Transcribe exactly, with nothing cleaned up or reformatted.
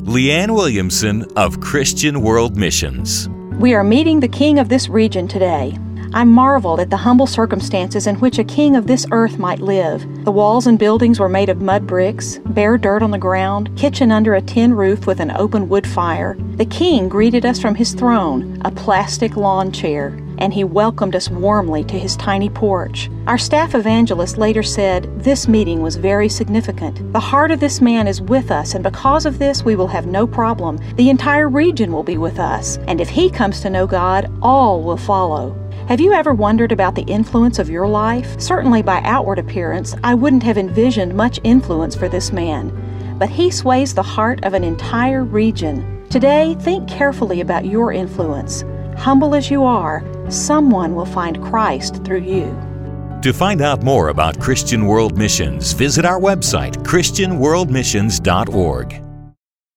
Leanne Williamson of Christian World Missions. We are meeting the king of this region today. I marveled at the humble circumstances in which a king of this earth might live. The walls and buildings were made of mud bricks, bare dirt on the ground, kitchen under a tin roof with an open wood fire. The king greeted us from his throne, a plastic lawn chair, and he welcomed us warmly to his tiny porch. Our staff evangelist later said, "This meeting was very significant. The heart of this man is with us, and because of this, we will have no problem. The entire region will be with us, and if he comes to know God, all will follow." Have you ever wondered about the influence of your life? Certainly by outward appearance, I wouldn't have envisioned much influence for this man. But he sways the heart of an entire region. Today, think carefully about your influence. Humble as you are, someone will find Christ through you. To find out more about Christian World Missions, visit our website, christian world missions dot org.